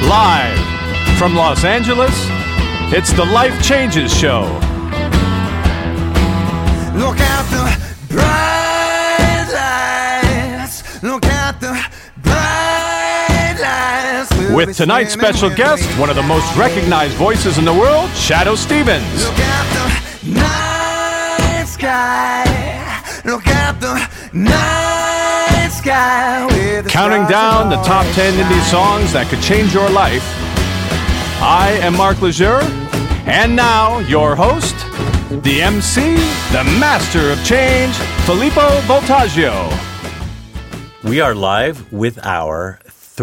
Live from Los Angeles, it's the Life Changes Show. Look at the bright lights. Look at the bright lights. With tonight's special guest, one of the most recognized voices in the world, Shadoe Stevens. Look at the night sky. Look at the night sky. Counting down the top 10 indie songs that could change your life. I am Mark Lejeune, and now your host, the MC, the master of change, Filippo Voltaggio. We are live with our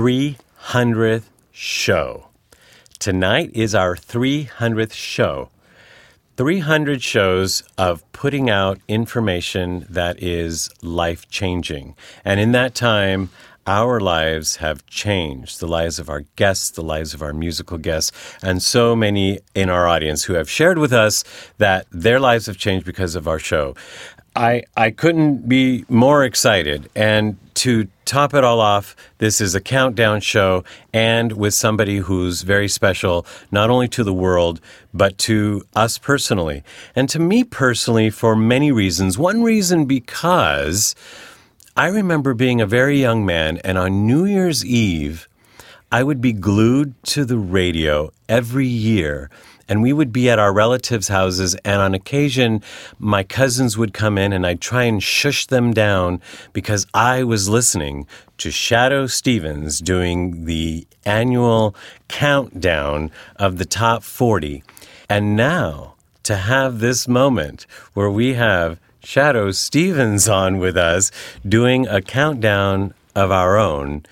300th show. Tonight is our 300th show. 300 shows of putting out information that is life-changing. And in that time, our lives have changed, the lives of our guests, the lives of our musical guests, and so many in our audience who have shared with us that their lives have changed because of our show. I couldn't be more excited. And to top it all off, this is a countdown show and with somebody who's very special, not only to the world, but to us personally. And to me personally, for many reasons. One reason because I remember being a very young man, and on New Year's Eve, I would be glued to the radio every year. And we would be at our relatives' houses, and on occasion, my cousins would come in, and I'd try and shush them down because I was listening to Shadoe Stevens doing the annual countdown of the top 40. And now, to have this moment where we have Shadoe Stevens on with us doing a countdown of our own,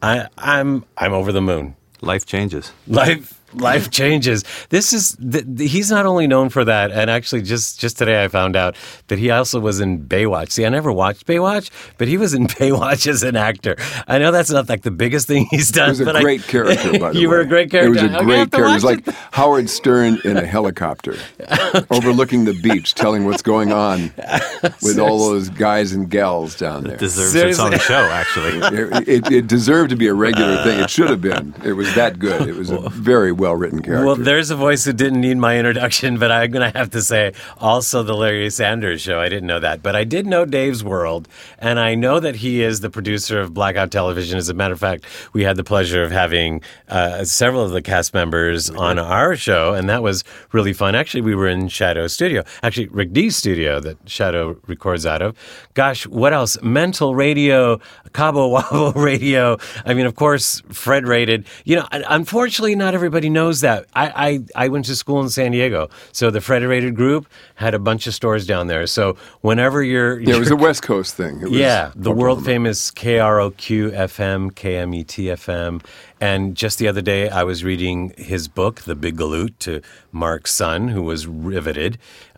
I'm over the moon. Life changes. Life changes. This is he's not only known for that, and actually just today I found out that he also was in Baywatch. See, I never watched Baywatch, but he was in Baywatch as an actor. I know that's not like the biggest thing he's done. It was a great character, by the way. You were a great character. It was a great character. It was like Howard Stern in a helicopter, overlooking the beach, telling what's going on with all those guys and gals down there. It deserves its own show, actually. It deserved to be a regular thing. It should have been. It was that good. It was a very well-written character. Well, there's a voice who didn't need my introduction, but I'm going to have to say also the Larry Sanders Show. I didn't know that. But I did know Dave's World, and I know that he is the producer of Blackout Television. As a matter of fact, we had the pleasure of having several of the cast members on our show, and that was really fun. Actually, we were in Shadoe's studio. Actually, Rick D's studio that Shadoe records out of. Gosh, what else? Mental Radio, Cabo Wabo Radio. I mean, of course, Fred Rated. You know, unfortunately, not everybody knows that. I went to school in San Diego, so the Frederated Group had a bunch of stores down there. So whenever you're it was a West Coast thing. It was the world famous KROQ FM, KMET FM. And just the other day, I was reading his book, The Big Galoot, to Mark's son, who was riveted.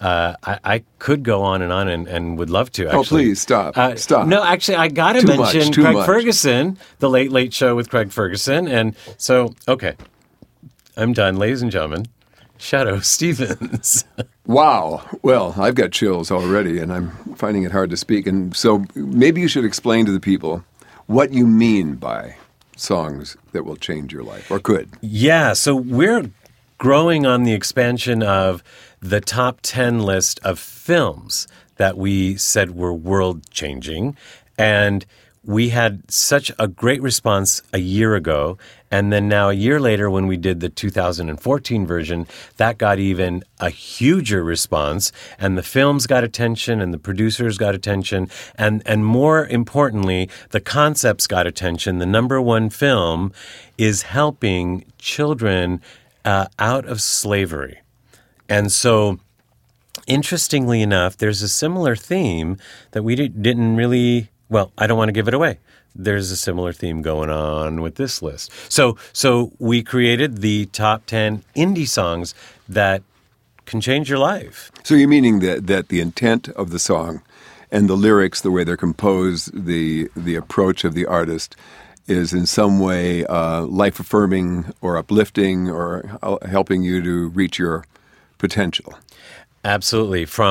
I could go on and would love to, actually. Oh, please, stop. Stop. No, actually, I got to mention Craig Ferguson, The Late Late Show with Craig Ferguson. And so, okay, I'm done. Ladies and gentlemen, Shadoe Stevens. Wow. Well, I've got chills already, and I'm finding it hard to speak. And so maybe you should explain to the people what you mean by songs that will change your life, or could. Yeah, so we're growing on the expansion of the top 10 list of films that we said were world-changing, and we had such a great response a year ago, and then now a year later when we did the 2014 version, that got even a huger response, and the films got attention, and the producers got attention, and more importantly, the concepts got attention. The number one film is helping children out of slavery. And so, interestingly enough, there's a similar theme that we didn't really... Well, I don't want to give it away. There's a similar theme going on with this list. So we created the top 10 indie songs that can change your life. So you're meaning that the intent of the song and the lyrics, the way they're composed, the approach of the artist is in some way life-affirming or uplifting or helping you to reach your potential. Absolutely. From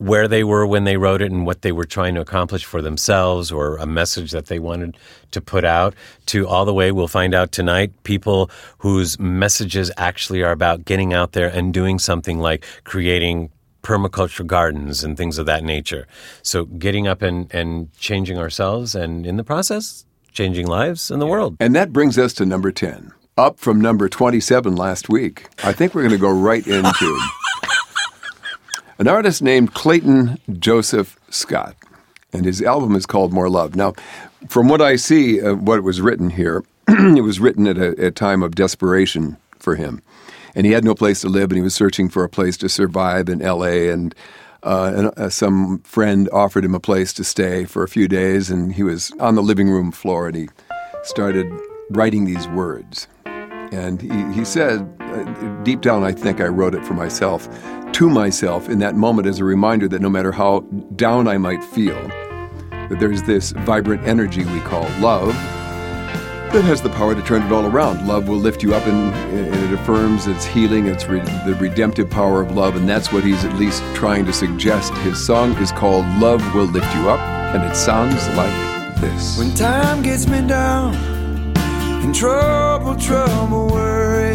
where they were when they wrote it and what they were trying to accomplish for themselves or a message that they wanted to put out, to all the way, we'll find out tonight, people whose messages actually are about getting out there and doing something like creating permaculture gardens and things of that nature. So getting up and changing ourselves, and in the process, changing lives in the world. And that brings us to number 10, up from number 27 last week. I think we're going to go right into an artist named Clayton Joseph Scott, and his album is called More Love. Now, from what I see, what was written here, it was written at a time of desperation for him. And he had no place to live, and he was searching for a place to survive in L.A., and some friend offered him a place to stay for a few days, and he was on the living room floor, and he started writing these words. And he said, deep down, I think I wrote it for myself, to myself in that moment as a reminder that no matter how down I might feel, that there's this vibrant energy we call love that has the power to turn it all around. Love will lift you up, and it affirms its healing, it's the redemptive power of love, and that's what he's at least trying to suggest. His song is called Love Will Lift You Up, and it sounds like this. When time gets me down, in trouble, worry,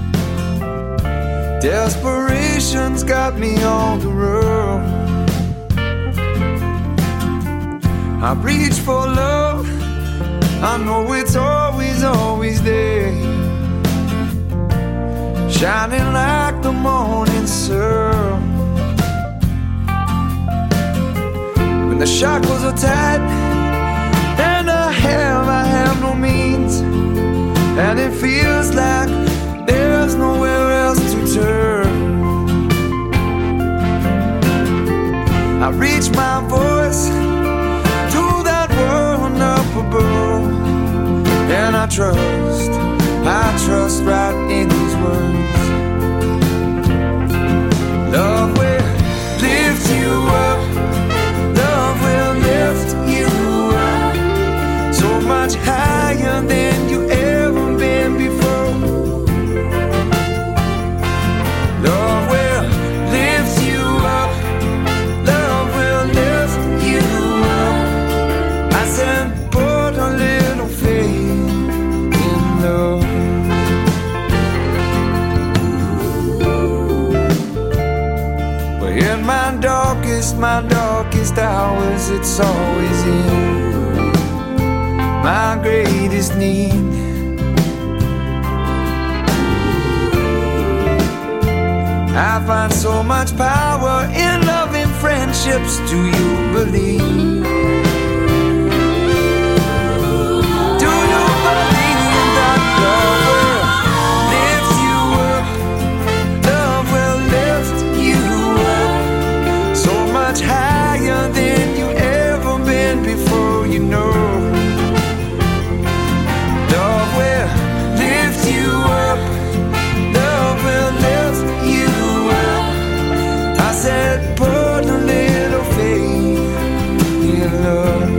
desperation's got me on the road. I reach for love, I know it's always there, shining like the morning sun. When the shackles are tight and I have no means, and it feels like there's nowhere else to turn, I reach my voice to that world up above, and I trust right in these words. Love will lift you up, love will lift you up, so much higher than you ever been before. Love will lift you up, love will lift you up. I said, put a little faith in love. But in my darkest hours, it's always in my greatest need. I find so much power in loving friendships. Do you believe? Do you believe that love will lift you up? Love will lift you up, so much higher than you ever been before, you know. Love will lift you up, love will lift you up. I said, put a little faith in love,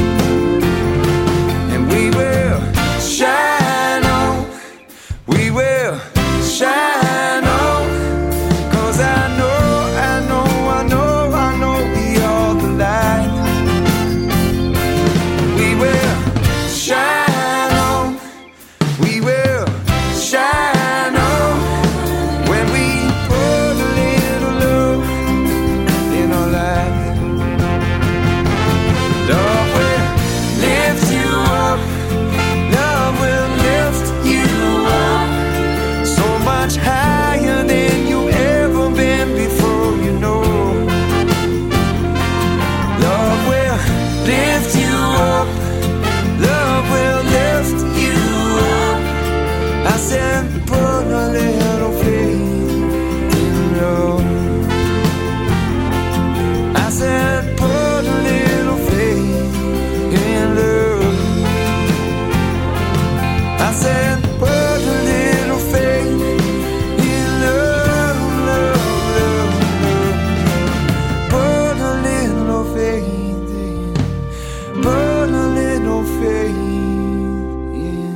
and we will shine on, we will shine on, 'cause I know we are the light. We will shine on, we will shine on, when we put a little love in our life. Love will lift you up, love will lift you up, so much higher than you ever been before, you know. Love will lift you up, love will lift you up. I said, put a little faith in love. I said, put a little faith in love. I said, put a little faith in love, love, love, love. Put a little faith in, put a little faith in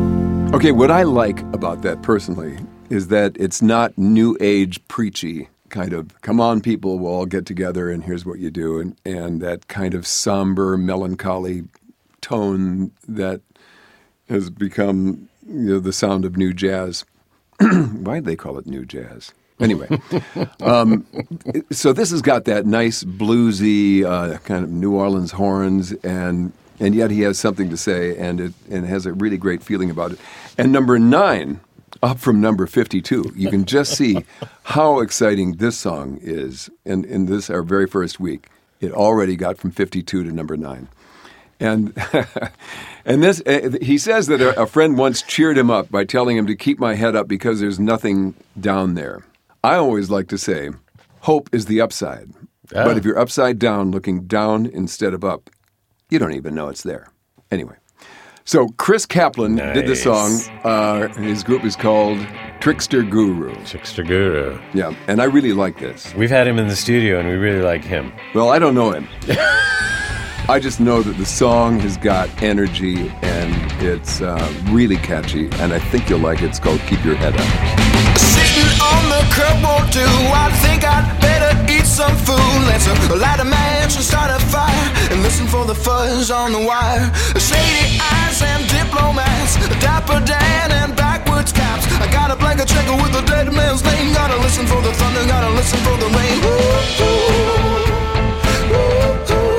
love. Okay, what I like about that personally is that it's not new age preachy kind of, come on, people, we'll all get together, and here's what you do, and that kind of somber, melancholy tone that has become the sound of new jazz. Why'd they call it new jazz? Anyway, so this has got that nice bluesy kind of New Orleans horns, and yet he has something to say, and it has a really great feeling about it. And number 9, up from number 52, you can just see how exciting this song is. In this, our very first week, it already got from 52 to number 9. And this, he says that a friend once cheered him up by telling him to keep my head up because there's nothing down there. I always like to say, hope is the upside. Oh. But if you're upside down, looking down instead of up, you don't even know it's there. Anyway, so Chris Kaplan did the song. His group is called Trickster Guru. Trickster Guru. Yeah, and I really like this. We've had him in the studio, and we really like him. Well, I don't know him. I just know that the song has got energy, and it's really catchy, and I think you'll like it. It's called Keep Your Head Up. Sitting on the curb won't do. I think I'd better eat some food. Let's light a match and start a fire and listen for the fuzz on the wire. Shady eyes and diplomats, Dapper Dan and backwards caps. I got a blanket checker with a dead man's name. Gotta listen for the thunder, gotta listen for the rain. Ooh, ooh, ooh, ooh.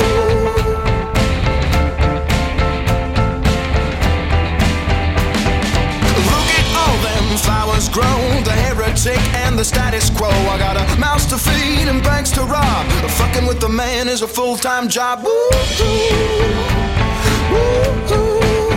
Flowers grow, the heretic and the status quo. I got a mouse to feed and banks to rob. Fucking with the man is a full-time job. Ooh, ooh, ooh, ooh.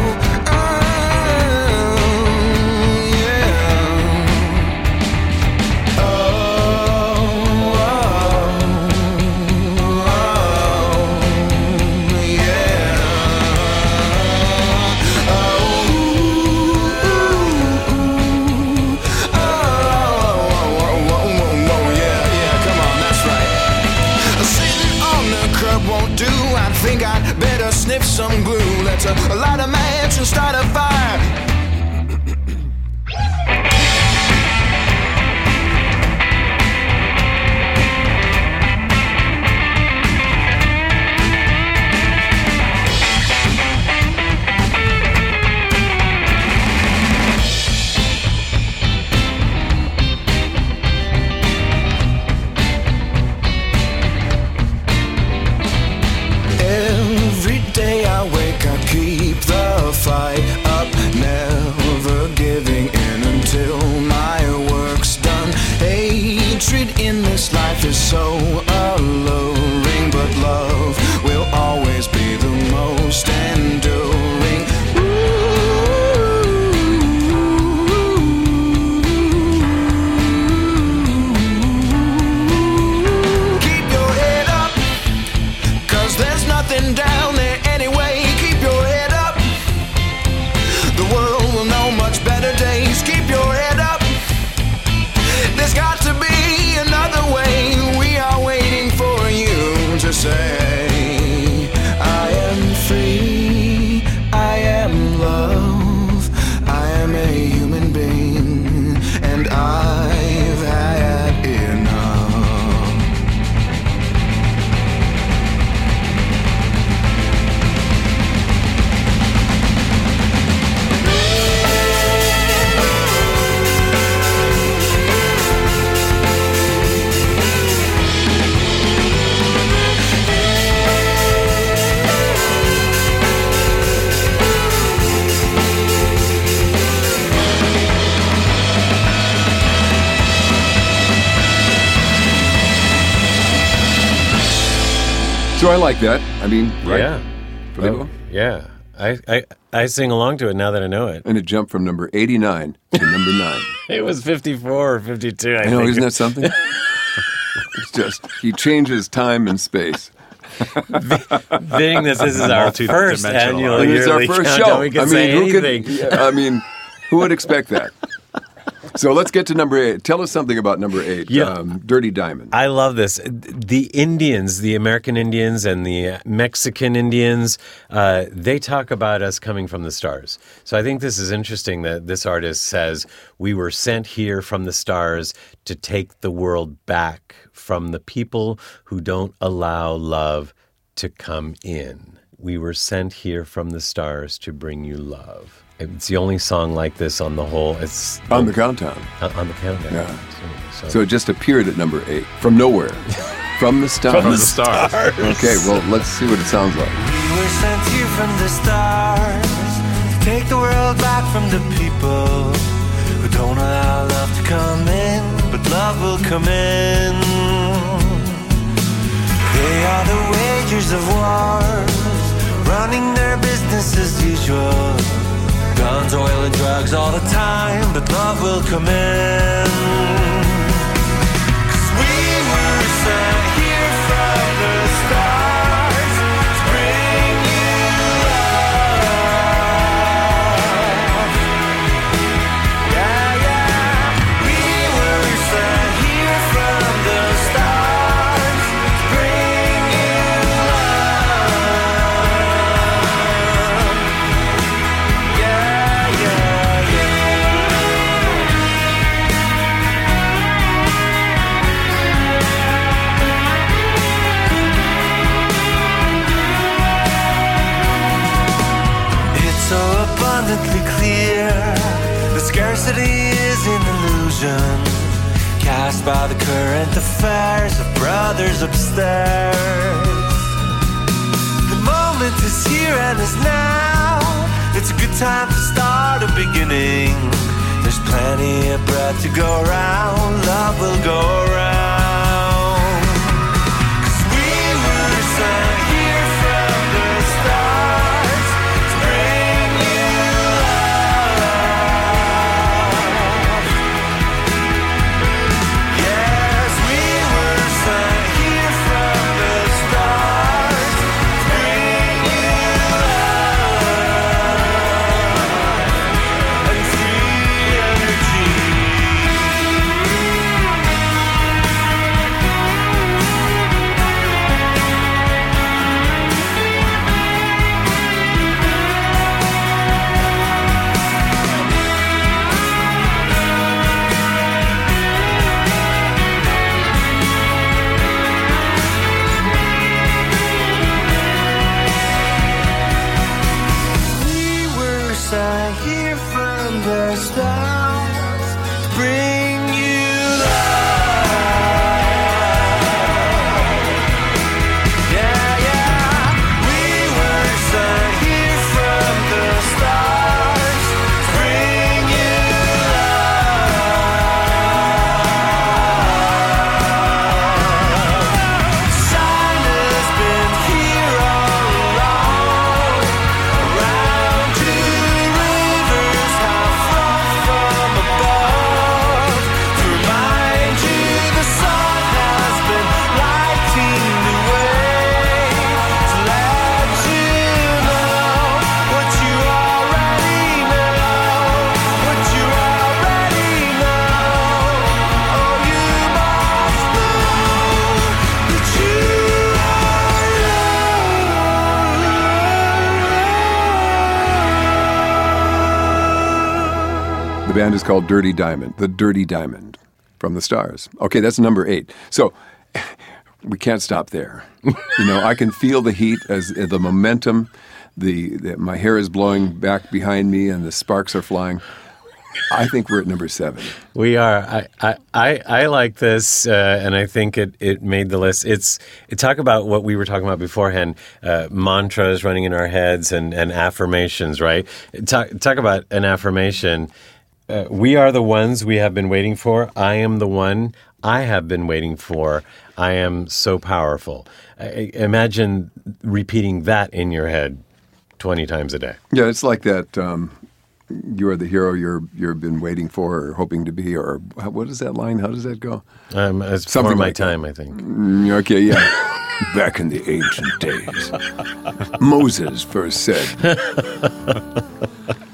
Sniff some glue, let's light a match and start a fire. Fight up, never giving in until my work's done. Hatred in this life is so alluring, but love will always be the most enduring. Keep your head up, 'cause there's nothing down there anyway. Keep your head up. The world will know much better days. Keep your head up. There's got to be another way. We are waiting for you to say, I am free, I am love, I am a human being, and I've had enough. So I like that. I mean, right? Yeah. Filippo? Yeah. I sing along to it now that I know it. And it jumped from number 89 to number 9. It was 54 or 52, I I know, think. isn't that something? It's just, he changes time and space. Being this is our first annual And it's our yearly first countdown, show. we can say anything. who would expect that? So let's get to number 8. Tell us something about number 8, Yeah. Dirty Diamond. I love this. The Indians, the American Indians and the Mexican Indians, they talk about us coming from the stars. So I think this is interesting that this artist says, we were sent here from the stars to take the world back from the people who don't allow love to come in. We were sent here from the stars to bring you love. It's the only song like this on the whole. It's On the countdown. on the countdown. Yeah. So So it just appeared at number 8 from nowhere. From the stars. From the stars. Okay, well, let's see what it sounds like. We were sent here from the stars to take the world back from the people who don't allow love to come in, but love will come in. They are the wagers of wars, running their business as usual. Guns, oil, and drugs all the time, but love will come in. 'Cause we were sent here from the stars to bring you love. Yeah, yeah. We were sent here from the stars to bring you love. Yeah, yeah, It's so abundantly clear that scarcity is an illusion cast by the current affairs of brothers upstairs. The moment is here and is now. It's a good time to start a beginning. There's plenty of bread to go around. Love will go around. 'Cause we were sent here from the stars to bring you love. Yes, we were sent here from the stars to bring you love and free energy. We were sent here from the stars to bring you love. Yeah, yeah. We were sent here from the stars to bring you love. Sun has been here all along. Around you, rivers have flown from above to remind you the sun has been lighting the way to let you know what you already know, what you already know. Oh, you must know that you The band is called Dirty Diamond. The Dirty Diamond from the stars. Okay, that's number 8. So we can't stop there. I can feel the heat as the momentum. My hair is blowing back behind me and the sparks are flying. I think we're at number 7. we are. I like this, and I think it made the list. It talk about what we were talking about beforehand, mantras running in our heads and affirmations, right? Talk about an affirmation. We are the ones we have been waiting for. I am the one I have been waiting for. I am so powerful. Imagine repeating that in your head 20 times a day. Yeah, it's like that. You are the hero you've been waiting for or hoping to be, or what is that line? How does that go? It's Something for my like that. time, I think. Okay, yeah. Back in the ancient days, Moses first said,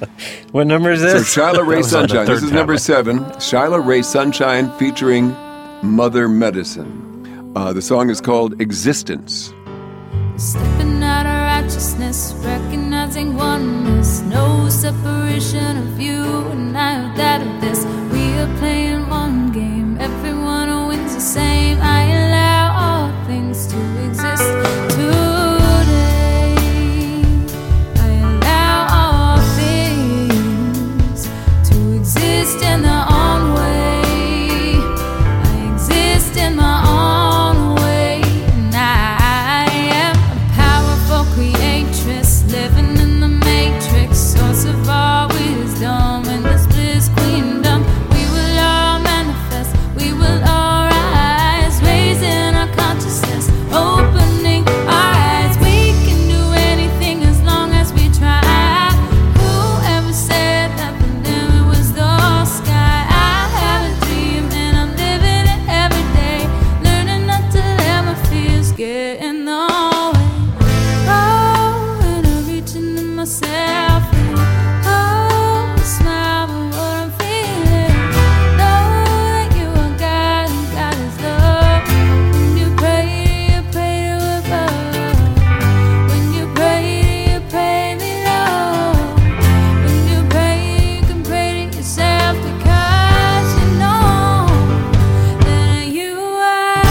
What number is So this? Shyla Ray was on the Sunshine. This third is number tablet. 7. Shyla Ray Sunshine featuring Mother Medicine. The song is called Existence. Stepping out of righteousness, recognizing oneness, no separation of you and I have that of this. We are playing one game, everyone wins the same. I allow all things to exist today. I allow all things to exist in their own way. I exist in my own way, and I am a powerful creatress living in the matrix, source of all wisdom in this bliss queendom. We will all manifest, we will all rise, raising our consciousness, opening our eyes. We can do anything as long as we try. Whoever said that the limit was the sky? I have a dream and I'm living it every day, learning not to let my fears get in the way. Oh, and I'm reaching in myself. Oh, smile for what I'm feeling. Know that you are God and God is love. When you pray to above. When you pray me low. When you pray, you can pray to yourself, because you know that you are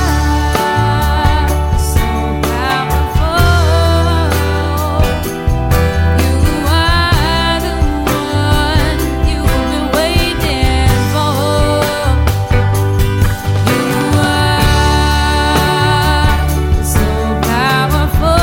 so powerful. You are the one you've been waiting for. You are so powerful.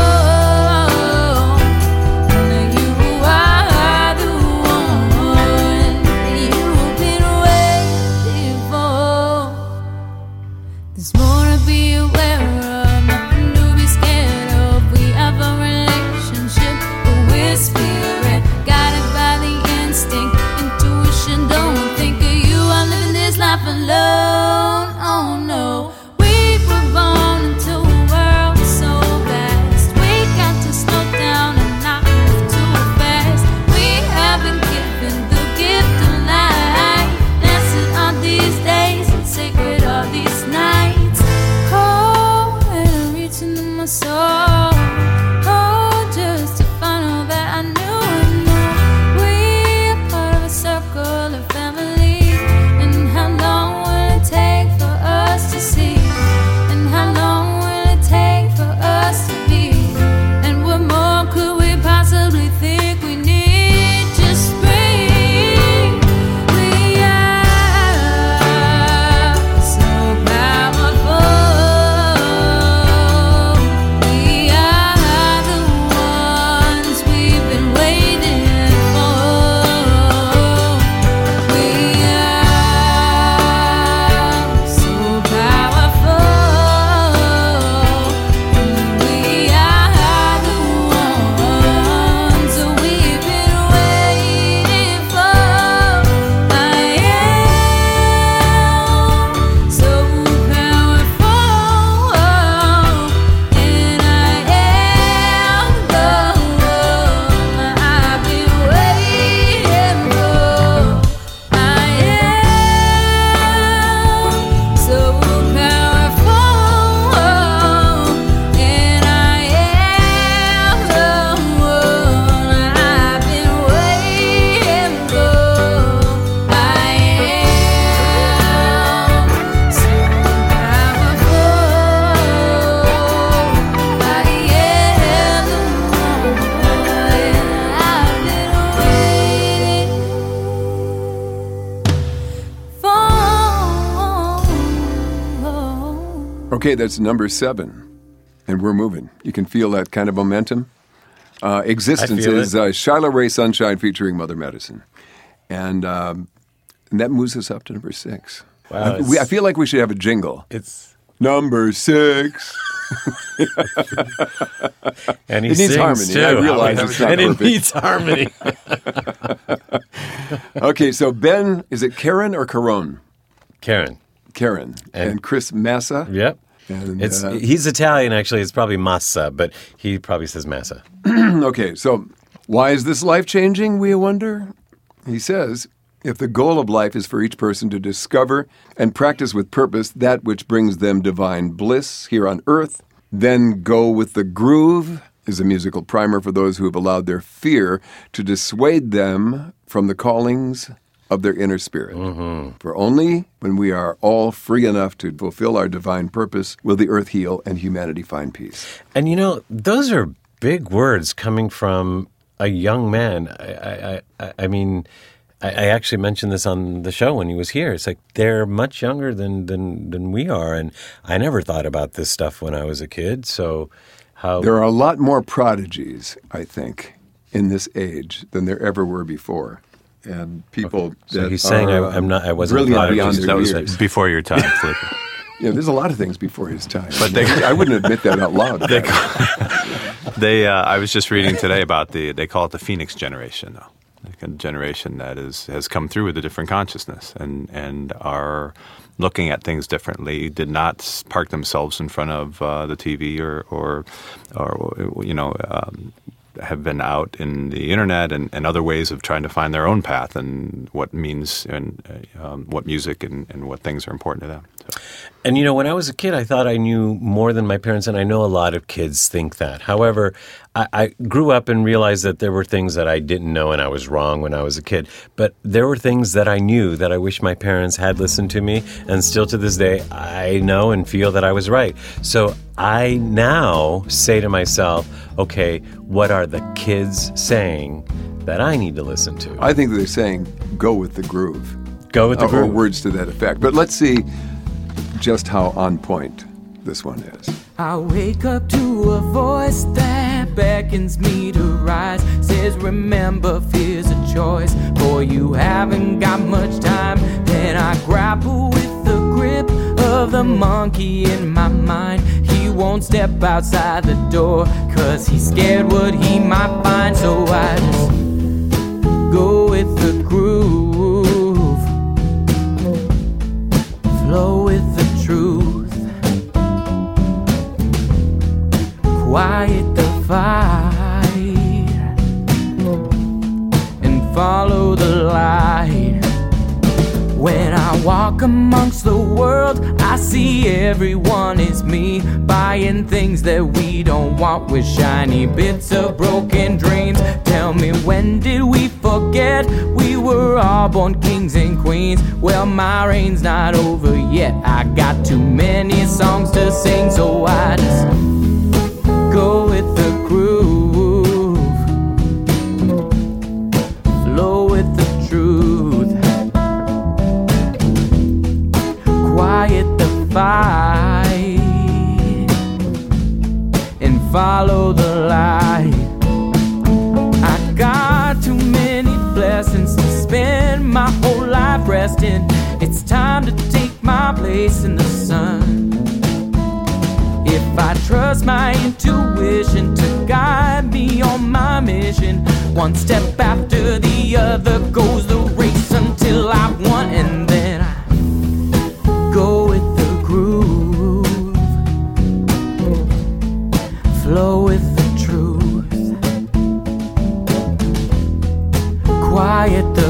And you are the one you've been waiting for. There's more to be aware of, nothing to be scared of. We have a relationship, but we're spirit, guided by the instinct, intuition. Don't think of you, I'm living this life alone. Oh no, we were born into a world so vast. We got to slow down and not move too fast. We have been given the gift of life. Blessed are these days and sacred are these nights. Oh, and I'm reaching in my soul. Oh, just to find all that I knew and know. We are part of a circle of family. And how long will it take for us to see? And how long will it take for us to be? And what more could we possibly think we need? Just breathe. We are so powerful. We are the ones we've been waiting for. We are so powerful. We are the ones we've been waiting for. I am so powerful, and I am the one I've been waiting for. I am so powerful, and I am the one I've been waiting for. I am so powerful. I am the one I've been waiting for. Okay, that's number 7. And we're moving. You can feel that kind of momentum. Existence I feel is Shyla Ray Sunshine featuring Mother Medicine. And that moves us up to number 6. Wow, I feel like we should have a jingle. It's Number 6. and he It needs sings harmony. too. I realize it's not and it perfect. needs harmony. Okay, so Ben, is it Karen or Caron? Karen. Karen. And Chris Massa. Yep. And, He's Italian, actually. It's probably Massa, but he probably says Massa. Okay, so why is this life changing, we wonder? He says, if the goal of life is for each person to discover and practice with purpose that which brings them divine bliss here on earth, then Go with the Groove is a musical primer for those who have allowed their fear to dissuade them from the callings of their inner spirit. For only when we are all free enough to fulfill our divine purpose will the earth heal and humanity find peace. And you know, those are big words coming from a young man. I mean, I actually mentioned this on the show when he was here. It's like they're much younger than we are, and I never thought about this stuff when I was a kid. So how There are a lot more prodigies, I think, in this age than there ever were before. And people So that he's saying are, I wasn't a brilliant prodigy. beyond their That was years. before your time, Felipe. Yeah, there's a lot of things before his time. But I wouldn't admit that out loud. I was just reading today about they call it the Phoenix generation, though. Like a generation that has come through with a different consciousness and are looking at things differently, did not park themselves in front of the TV or have been out in the internet and other ways of trying to find their own path and what means and what music and what things are important to them. So. And, you know, when I was a kid, I thought I knew more than my parents, and I know a lot of kids think that. However, I grew up and realized that there were things that I didn't know and I was wrong when I was a kid. But there were things that I knew that I wish my parents had listened to me, and still to this day, I know and feel that I was right. So I now say to myself, okay, what are the kids saying that I need to listen to? I think they're saying, go with the groove. Go with the Or groove. words to that effect. But let's see just how on point this one is. I wake up to a voice that beckons me to rise. Says, remember, fear's a choice, boy, you haven't got much time. Then I grapple with the grip of the monkey in my mind. He won't step outside the door, 'cause he's scared what he might find. So I just go with the groove, flow with the truth, quiet the fight, and follow the light. When I walk amongst the world, I see everyone is me, buying things that we don't want with shiny bits of broken dreams. Tell me, when did we forget we were all born kings and queens? Well, my reign's not over yet. I got too many songs to sing, so I just go with the groove, flow with the truth, quiet the fight, and follow the light. I got too many blessings to spend my whole life resting. It's time to take my place in the sun. If I trust my intuition to guide me on my mission, one step after the other goes the race until I've won, and then I go with the groove, flow with the truth, quiet the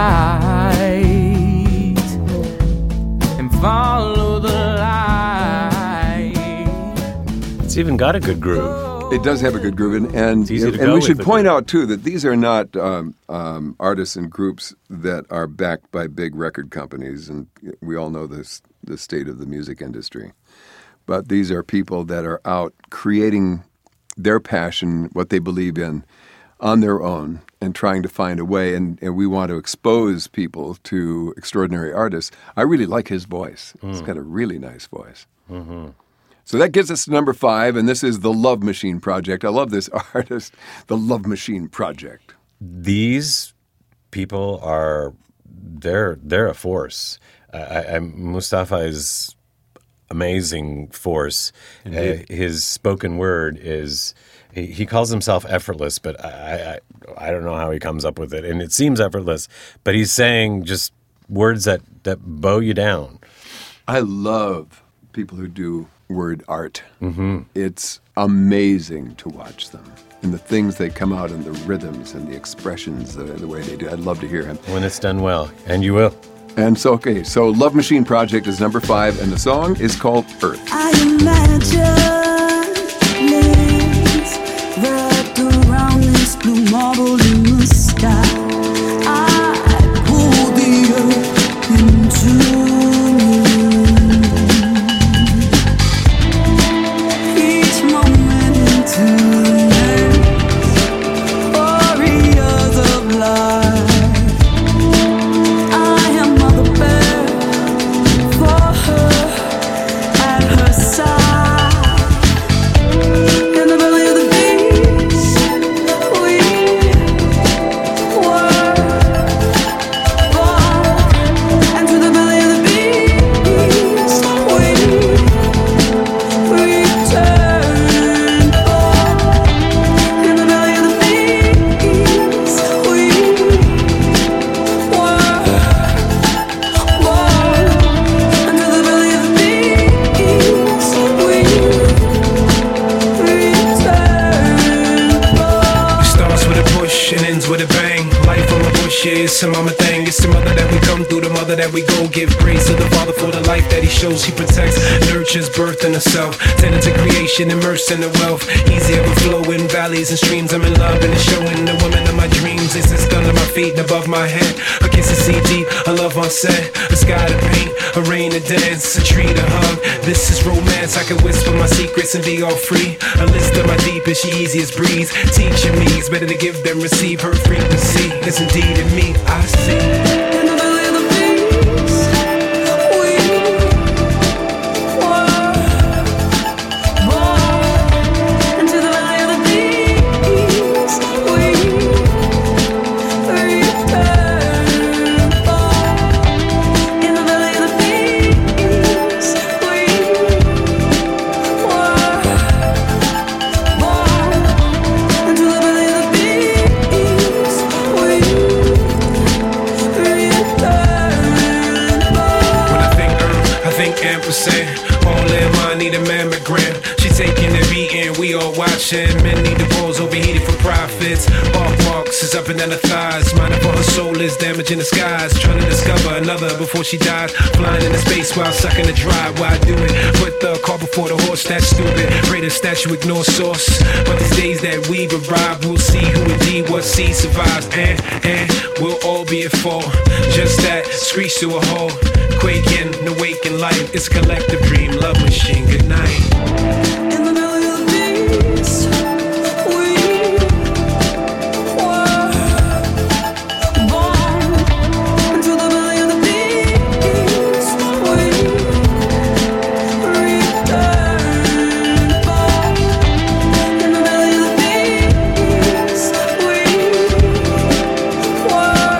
fight, and follow the light. It's even got a good groove. It does have a good groove, and easy to go we with should the point groove. out too that these are not artists and groups that are backed by big record companies, and we all know the state of the music industry. But these are people that are out creating their passion, what they believe in, on their own, and trying to find a way. And we want to expose people to extraordinary artists. I really like his voice. He's got a really nice voice. Mm-hmm. So that gets us to number 5, and this is the Love Machine Project. I love this artist, the Love Machine Project. These people are they're a force. Mustafa is amazing force. His spoken word is he calls himself effortless, but I don't know how he comes up with it, and it seems effortless. But he's saying just words that bow you down. I love people who do word art. Mm-hmm. It's amazing to watch them. And the things they come out and the rhythms and the expressions, the way they do. I'd love to hear him. When it's done well, and you will. And so, okay, so Love Machine Project is number 5, and the song is called Earth. I imagine leaves wrapped around this blue marble in the sky. I pull the earth into me. Each moment into the next, warriors of life. I am Mother Bear for her at her side. In the belly of the beast, we were born. And to the belly of the beast, we return. In the belly of the beast, we were born. Under the belly of the beast, we return. It starts with a push and ends with a bang. Life on the bush, yeah, it's a mama thing. It's the mother that we come through, the mother that we go. Give praise to the Father for the life that He shows. He protects, nurtures, birth in herself. Tending to creation, immersed in the wealth. Easy ever flowing valleys and streams. I'm in love and it's showing the woman of my dreams. It's just under my feet and above my head. A kiss to see deep, a love on set. A sky to paint, a rain to dance, a tree to hug. This is romance. I can whisper my secrets and be all free. A list of my deepest, she easiest breeze. Teaching me it's better to give than receive. Her frequency is indeed in me. I see. In the belly of the beast, we were born. Into the belly of the beast, we return. In the belly of the beast, we were born. Into the belly of the beast, we When I think Earth, I think ampersand. All in mind, need a mammogram. She taking the beating, we all watching. Men need the balls overheated for profits. Bark marks is up and down the thighs. Minding for her soul is damaging the skies. Trying to discover another before she dies. Flying into space while sucking the drive. Why do it? Put the car before the horse, that's stupid. Pray the statue ignore source. But these days that we've arrived, we'll see who indeed what seed survives. And we'll all be at fault. Just that, screech to a hole. Quaking, awaken life. It's a collective dream, love machine, good night. in the belly of the beast, we were born. Into the belly of the beast, we return. In the belly of the beast, we were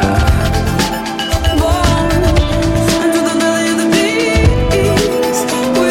born. Into the belly of the beast, we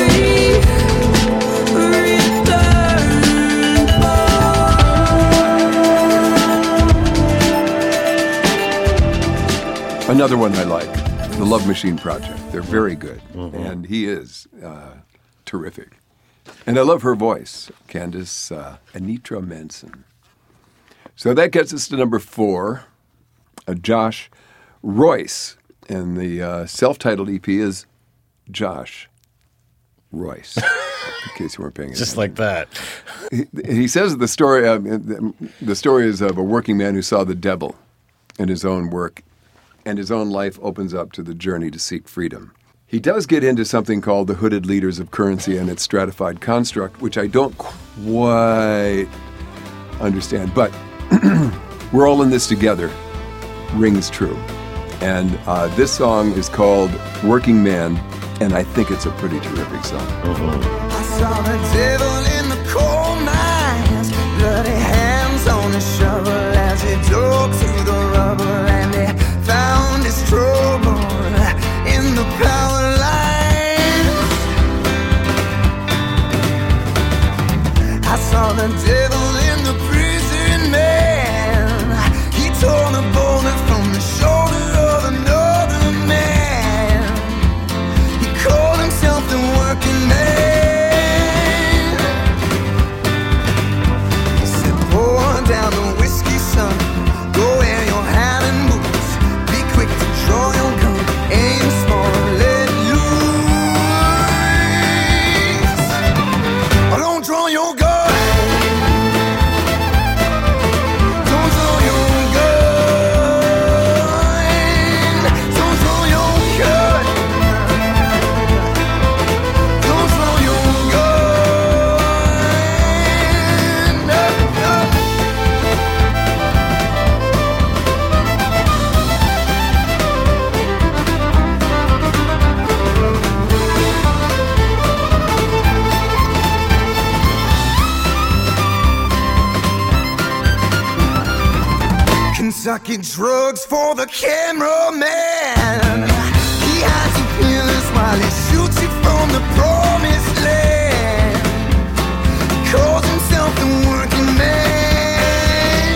Another one I like, the Love Machine Project. They're very good, and he is terrific. And I love her voice, Candace Anitra Manson. So that gets us to number 4, Josh Royce. And the self-titled EP is Josh Royce, in case you weren't paying attention. Just like that. He says the story is of a working man who saw the devil in his own work, and his own life opens up to the journey to seek freedom. He does get into something called the hooded leaders of currency and its stratified construct, which I don't quite understand, but we're all in this together rings true. And this song is called Working Man, and I think it's a pretty terrific song. I saw the devil in the coal mines, bloody hands on his shovel as he dug through the rubble, and he found his trouble in the power line. I saw the devil in the prison man. He tore the boulder from the shoulder of another man. He called himself the working man. sucking drugs for the cameraman. He hides the pills while he shoots you from the promised land. Calls himself the working man.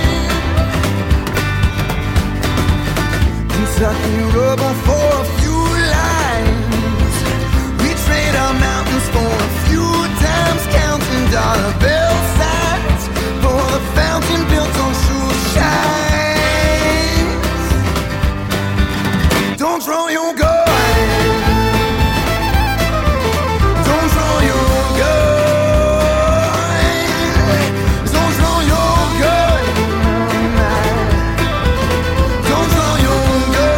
Kentucky rubber for a few lines. We trade our mountains for a few times, counting dollar bill signs for the fountain built on true shines. Don't throw your gun. Don't throw your gun. Don't throw your gun. Don't throw your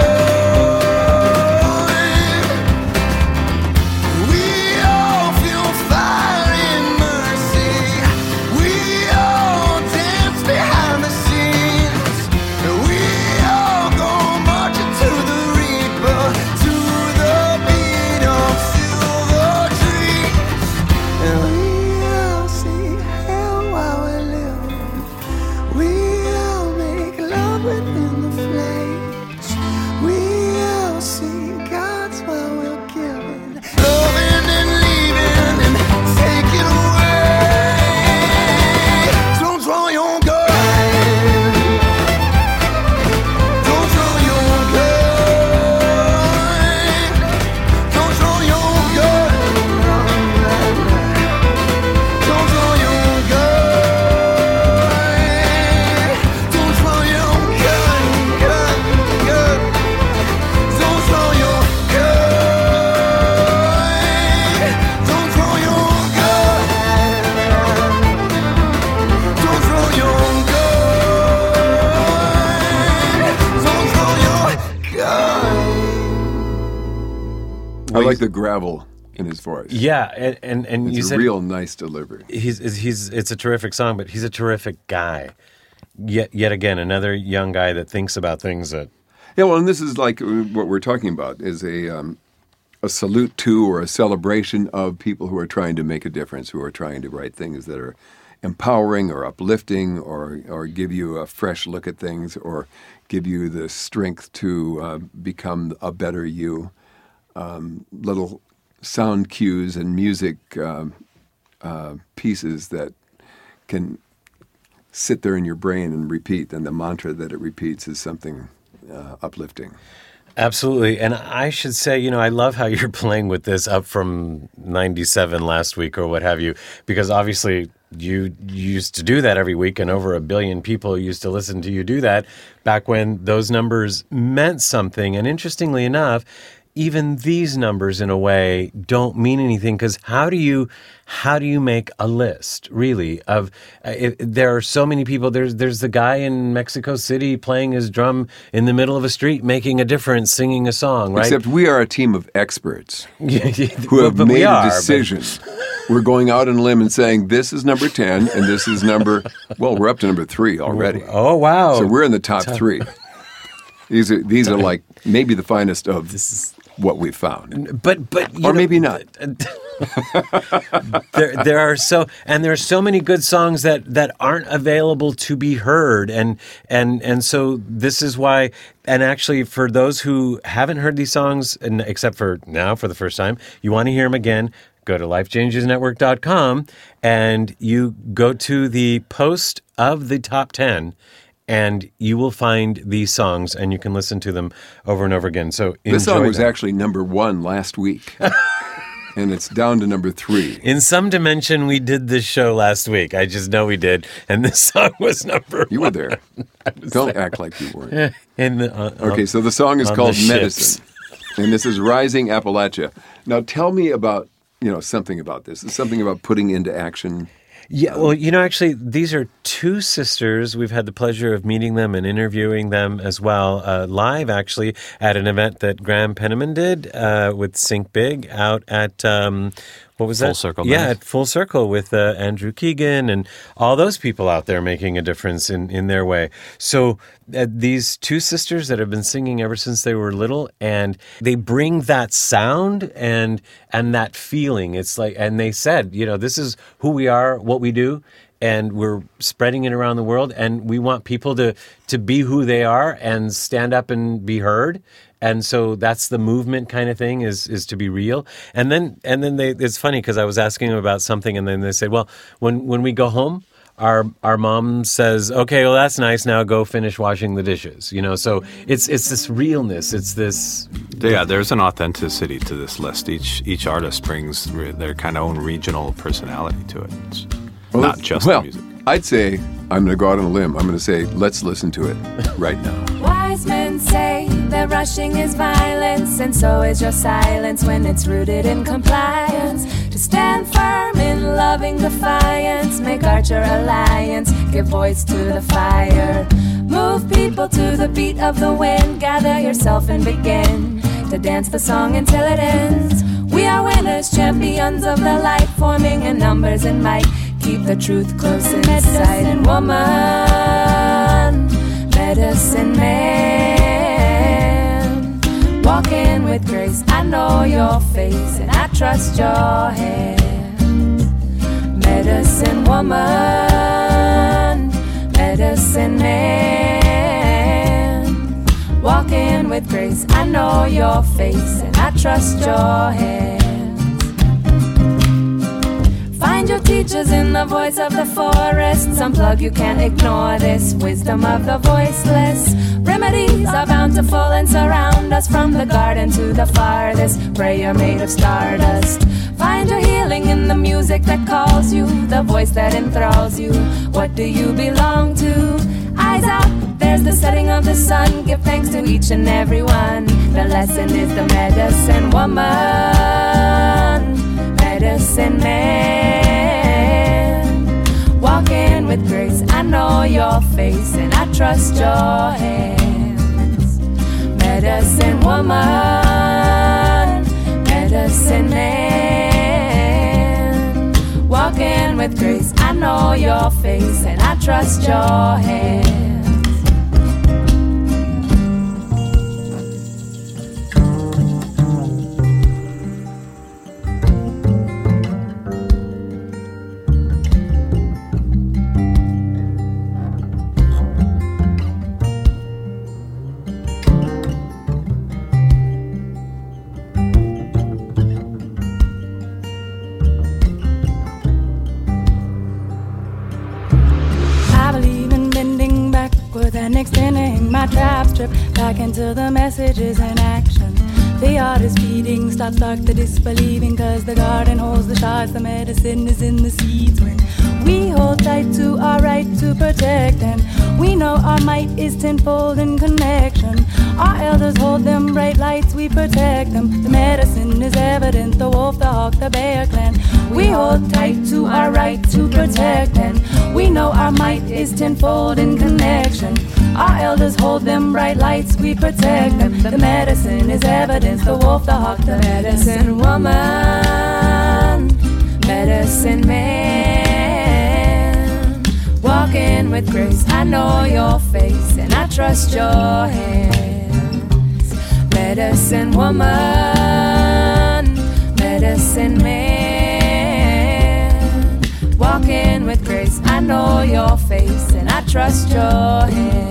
gun. We all feel fire and mercy. We all dance behind the scenes. We all go marching to the reaper, to the beat of silver trees. And we all see hell while we live. We all make love within the flames. We all see God's while we're giving, loving and leaving and taking away. Don't throw your gun. Don't throw your gun. Don't throw your gun. Don't throw your gun. Don't throw your gun. Gun. Don't throw your gun. Don't throw your gun. Don't throw your gun. Don't throw your gun. I like the gravel in his voice. Yeah, and you It's a said real nice delivery. he's it's a terrific song, but he's a terrific guy. Yet again, another young guy that thinks about things that Yeah, well, and this is like what we're talking about is a salute to or a celebration of people who are trying to make a difference, who are trying to write things that are empowering or uplifting or give you a fresh look at things or give you the strength to become a better you. Little sound cues and music pieces that can sit there in your brain and repeat, and the mantra that it repeats is something uplifting. Absolutely. And I should say, you know, I love how you're playing with this up from 97 last week or what have you, because obviously you used to do that every week and over 1 billion people used to listen to you do that back when those numbers meant something. And interestingly enough, even these numbers in a way don't mean anything, because how do you make a list really of there are so many people. There's the guy in Mexico City playing his drum in the middle of a street making a difference, singing a song, right? Except we are a team of experts who Well, have but we made are, a but- decision. We're going out on a limb and saying this is number 10 and this is number, well, we're up to number 3 already. Oh wow! So we're in the top 3. These are like maybe the finest of what we've found. But you Or know, maybe not. there are so many good songs that aren't available to be heard, and so this is why. And actually, for those who haven't heard these songs, and except for now for the first time, you want to hear them again, go to lifechangesnetwork.com and you go to the post of the top 10. And you will find these songs, and you can listen to them over and over again. So This song enjoy was them. actually number 1 last week. And it's down to number 3. In some dimension, we did this show last week. I just know we did, and this song was number You were one. there. Don't act like you weren't. In the, Okay, so the song is on called the ships. Medicine. And this is Rising Appalachia. Now tell me about, something about this. It's something about putting into action. Yeah, well, actually, these are two sisters. We've had the pleasure of meeting them and interviewing them as well, live, actually, at an event that Graham Penniman did with Sink Big out at, what was that? Full Circle Yeah, Band. at Full Circle with Andrew Keegan and all those people out there making a difference in their way. So these two sisters that have been singing ever since they were little, and they bring that sound and that feeling. It's like, and they said, this is who we are, what we do. and we're spreading it around the world, and we want people to be who they are and stand up and be heard. And so that's the movement kind of thing, is to be real. And then it's funny because I was asking them about something, and then they said, well, when we go home, our mom says, okay, well, that's nice. Now go finish washing the dishes. So it's this realness. It's this. Yeah, there's an authenticity to this list. Each artist brings their kind of own regional personality to it. It's not just the music. I'd say, I'm going to go out on a limb. I'm going to say, let's listen to it right now. Wise men say that rushing is violence, and so is your silence when it's rooted in compliance. To stand firm in loving defiance, make art your alliance, give voice to the fire. Move people to the beat of the wind, gather yourself and begin to dance the song until it ends. We are winners, champions of the light, forming in numbers and might. Keep the truth close inside. Medicine woman, medicine man, walking with grace. I know your face and I trust your hands. Medicine woman, medicine man, walking with grace. I know your face and I trust your hands. Find your teachers in the voice of the forest. Unplug, you can't ignore this wisdom of the voiceless. Remedies are bountiful and surround us, from the garden to the farthest. Prayer made of stardust. Find your healing in the music that calls you, the voice that enthralls you. What do you belong to? Eyes out, there's the setting of the sun. Give thanks to each and every one. The lesson is the medicine woman, medicine man, walking with grace. I know your face and I trust your hands. Medicine woman, medicine man, walking with grace. I know your face and I trust your hands. And extending my trap strip back into the messages and action. The art is feeding, stop start the disbelieving, cause the garden holds the shards, the medicine is in the seeds. When we hold tight to our right to protect, and we know our might is tenfold in connection. Our elders hold them bright lights, we protect them. The medicine is evident, the wolf, the hawk, the bear clan. We hold tight to our right to protect, and we know our might is tenfold in connection. Our elders hold them bright lights, we protect them. The medicine is evidence, the wolf, the hawk, the medicine woman, medicine man, walking with grace. I know your face and I trust your hands. Medicine woman, medicine man, walking with grace. I know your face and I trust your hands.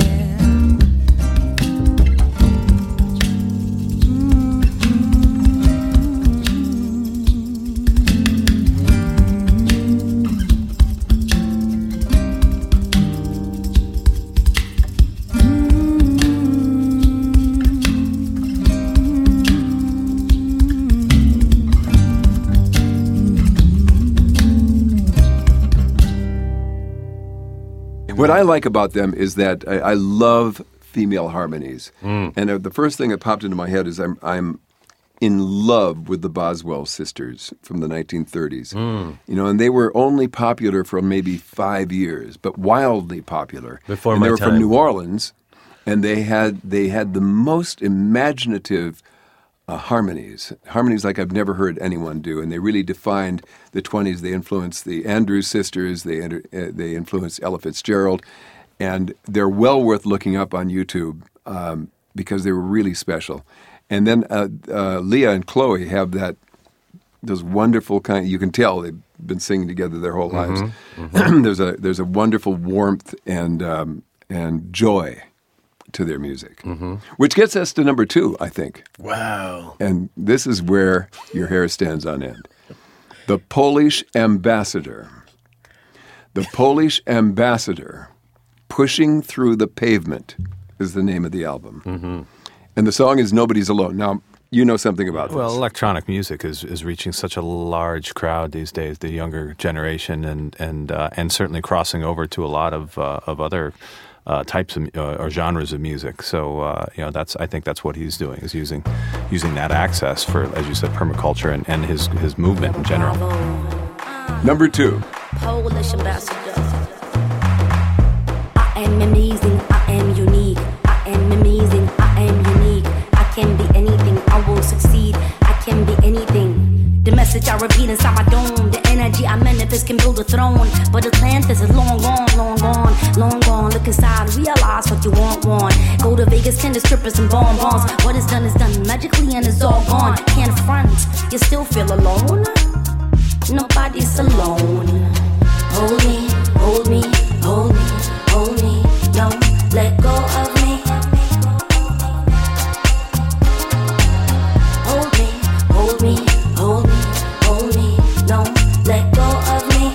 What I like about them is that I love female harmonies. And the first thing that popped into my head is I'm in love with the Boswell sisters from the 1930s. And they were only popular for maybe 5 years, but wildly popular. Before and my they were time. from New Orleans, and they had the most imaginative harmonies like I've never heard anyone do, and they really defined the 20s. They influenced the Andrews sisters, they influenced Ella Fitzgerald, and they're well worth looking up on YouTube because they were really special. And then Leah and Chloe have that those wonderful you can tell they've been singing together their whole lives. There's a wonderful warmth and joy to their music, which gets us to number 2, I think. Wow. And this is where your hair stands on end. The Polish Ambassador. The Polish Ambassador, Pushing Through the Pavement, is the name of the album. And the song is Nobody's Alone. Now, you know something about this. Well, electronic music is reaching such a large crowd these days, the younger generation, and certainly crossing over to a lot of other types of or genres of music. So I think that's what he's doing, is using that access for, as you said, permaculture and his movement in general. Number 2. Polish ambassador. I am amazing, I am unique. I am amazing, I am unique. I can be anything, I will succeed. I can be anything. The message I repeat inside my dome, the energy I manifest can build a throne. But Atlantis is long gone, long gone, long gone. Look inside, realize what you want. Go to Vegas, tender strippers and bonbons. What is done magically and it's all gone. Can't front, you still feel alone. Nobody's alone. Hold me, hold me, hold me, hold me. Don't let go of me. Hold me, hold me, hold me, hold me. Don't let go of me.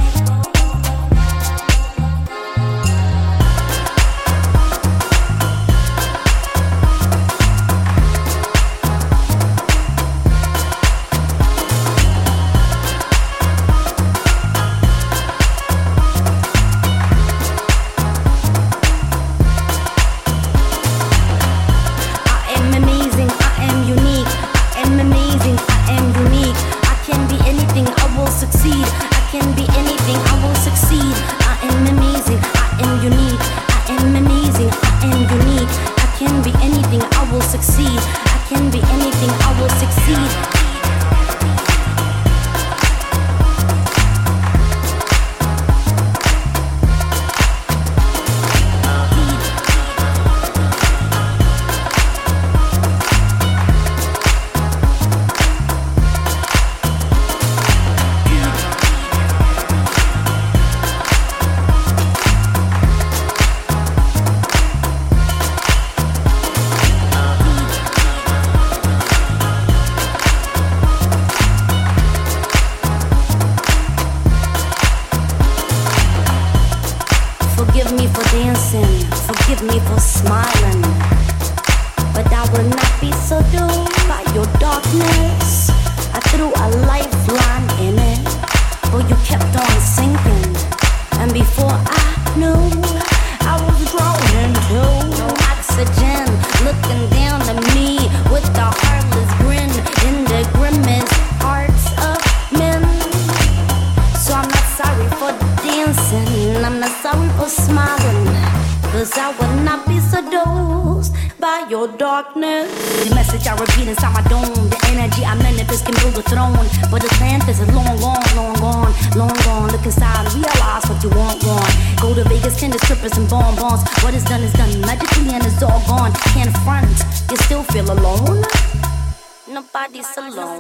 Forgive me for dancing, forgive me for smiling, but I will not be seduced by your darkness. I threw a lifeline in it, but you kept on sinking, and before I knew, I was drawn into no oxygen, looking down at me with a heartless grin in the grimmest hearts of men. So I'm not sorry for dancing, I'm not sorry for smiling, 'cause I would not be seduced by your darkness. The message I repeat inside my dome, the energy I manifest can build a throne. But Atlantis is long gone, long gone, long gone. Look inside, realize what you want. Go to Vegas, tender strippers and bonbons. What is done magically and it's all gone. Can't front, you still feel alone. Nobody's alone.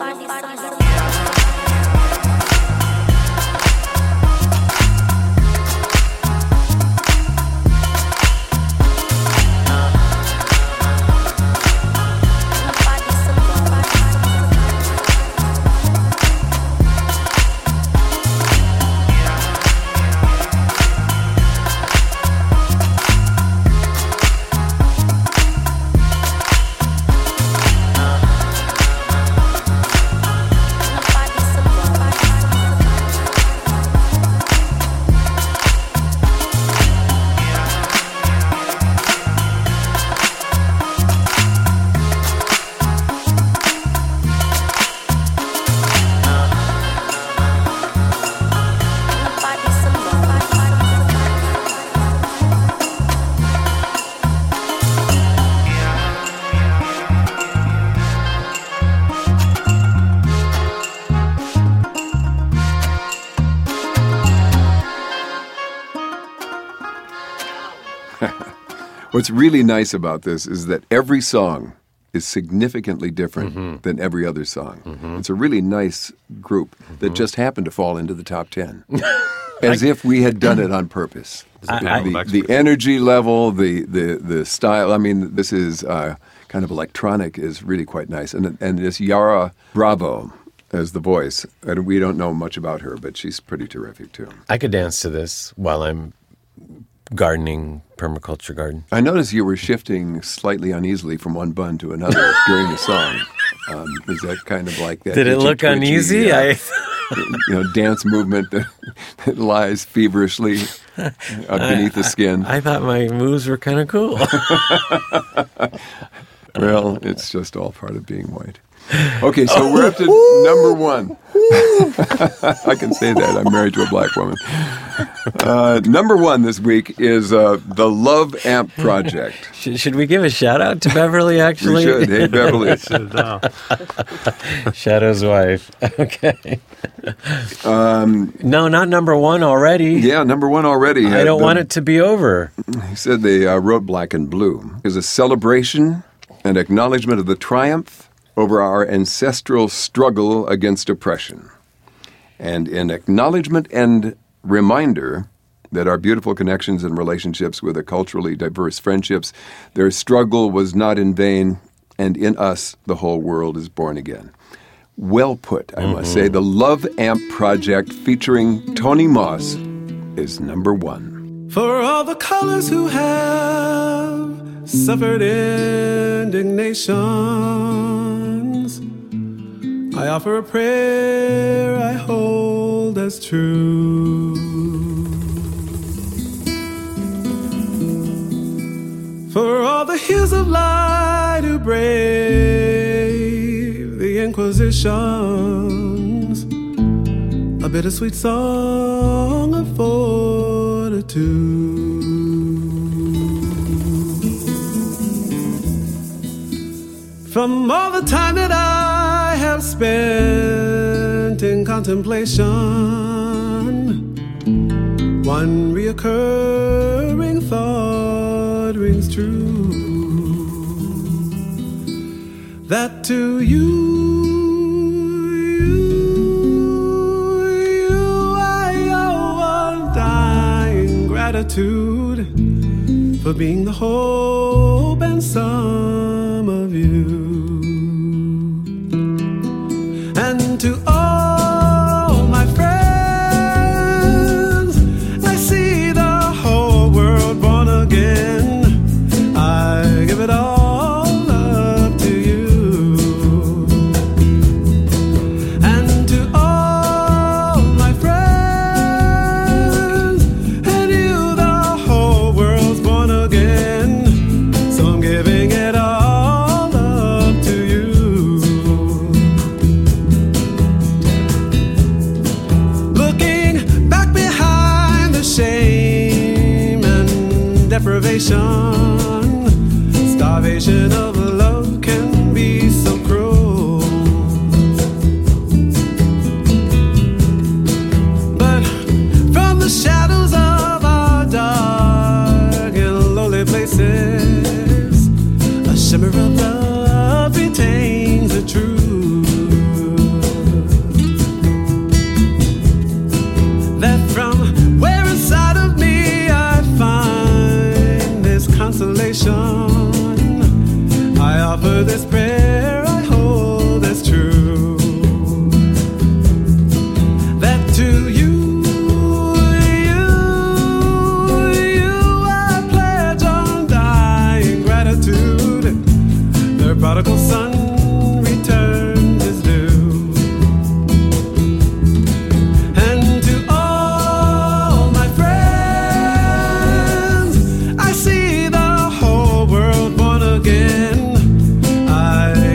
What's really nice about this is that every song is significantly different than every other song. It's a really nice group that just happened to fall into the top 10. As if we had done it on purpose. The energy level, the style. I mean, this is kind of electronic is really quite nice. And this Yara Bravo as the voice. And we don't know much about her, but she's pretty terrific too. I could dance to this while I'm gardening, permaculture garden. I noticed you were shifting slightly uneasily from one bun to another during the song. Is that kind of like that? Did it look itchy-twitchy, uneasy? Dance movement that lies feverishly beneath the skin. I thought my moves were kind of cool. Well, it's just all part of being white. Okay, so we're up to number one. I can say that. I'm married to a black woman. Number one this week is the Love Amp Project. Should we give a shout out to Beverly, actually? We should. Hey, Beverly. Shadow's wife. Okay. No, not number one already. Yeah, number one already. I don't want it to be over. He said they wrote Black and Blue. It was a celebration and acknowledgement of the triumph over our ancestral struggle against oppression, and in acknowledgement and reminder that our beautiful connections and relationships with a culturally diverse friendships, their struggle was not in vain, and in us the whole world is born again. Well put, I must say. The Love Amp Project featuring Tony Moss is number one. For all the colors who have suffered indignations, I offer a prayer I hold as true. For all the hues of light who brave the inquisitions, a bittersweet song of fortitude. From all the time that I have spent in contemplation, one reoccurring thought rings true, that to you I owe undying gratitude for being the hope and some of you. And to all my friends, I see the whole world born again. I give it all up to you. And to all my friends, and you, the whole world's born again. So I'm giving it all up to you. Looking back behind the shame and deprivation, starvation of love can be so cruel. But from the shadows of our dark and lonely places, a shimmer of love retains the truth. That from where inside of me I find this consolation, I offer this prayer I hold as true, that to you I pledge undying gratitude. The prodigal son returned his due. And to all my friends, I see the whole world born again. I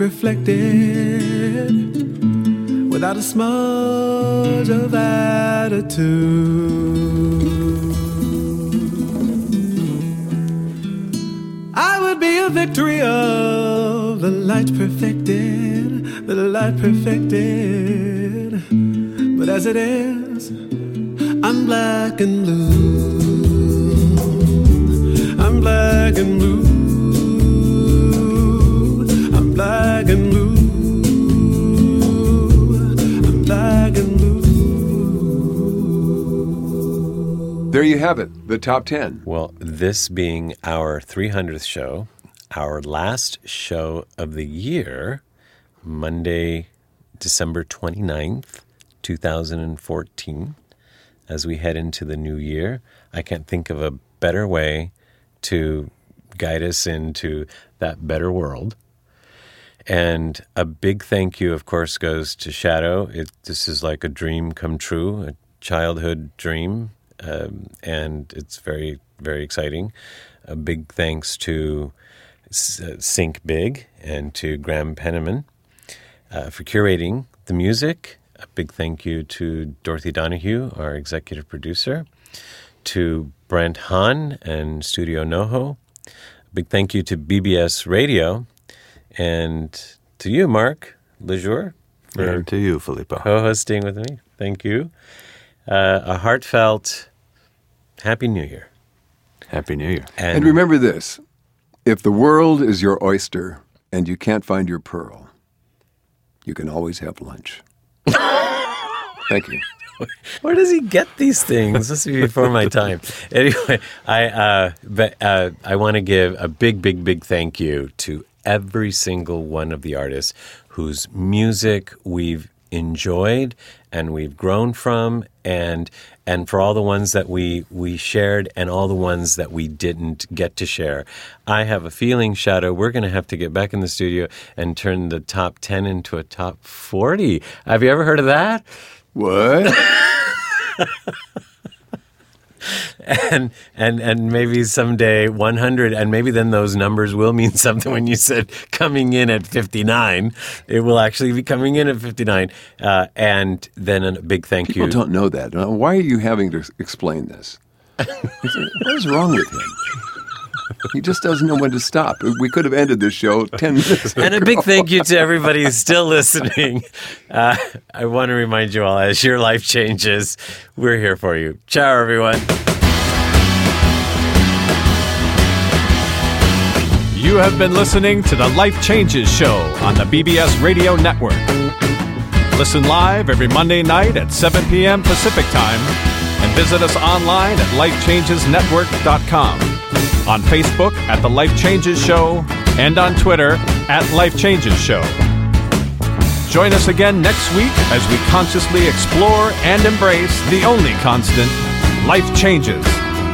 reflected without a smudge of attitude. I would be a victory of the light perfected, the light perfected. But as it is, I'm black and blue. I'm black and blue. I'm black and blue. I'm black and blue. There you have it, the top 10. Well, this being our 300th show, our last show of the year, Monday, December 29th, 2014, as we head into the new year, I can't think of a better way to guide us into that better world. And a big thank you, of course, goes to Shadow. This is like a dream come true, a childhood dream, and it's very, very exciting. A big thanks to Sync Big and to Graham Penniman for curating the music. A big thank you to Dorothy Donahue, our executive producer, to Brent Hahn and Studio NoHo. A big thank you to BBS Radio, and to you, Mark Lejour, for And to you, Filippo. co-hosting with me. Thank you. A heartfelt Happy New Year. Happy New Year. And remember this, if the world is your oyster and you can't find your pearl, you can always have lunch. Thank you. Where does he get these things? This is before my time. Anyway, I want to give a big, big, big thank you to every single one of the artists whose music we've enjoyed and we've grown from, and for all the ones that we shared and all the ones that we didn't get to share. I have a feeling, Shadow, we're going to have to get back in the studio and turn the top 10 into a top 40. Have you ever heard of that? What? And maybe someday 100, and maybe then those numbers will mean something. When you said coming in at 59, it will actually be coming in at 59. And then a big thank People you. don't know that. Now, why are you having to explain this? What is wrong with him? He just doesn't know when to stop. We could have ended this show 10 minutes ago. And a big thank you to everybody who's still listening. I want to remind you all, as your life changes, we're here for you. Ciao, everyone. You have been listening to the Life Changes Show on the BBS Radio Network. Listen live every Monday night at 7 p.m. Pacific Time and visit us online at lifechangesnetwork.com, on Facebook at The Life Changes Show, and on Twitter at Life Changes Show. Join us again next week as we consciously explore and embrace the only constant, life changes.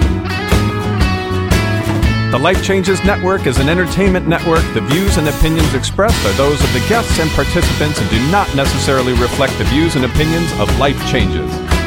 The Life Changes Network is an entertainment network. The views and opinions expressed are those of the guests and participants and do not necessarily reflect the views and opinions of Life Changes.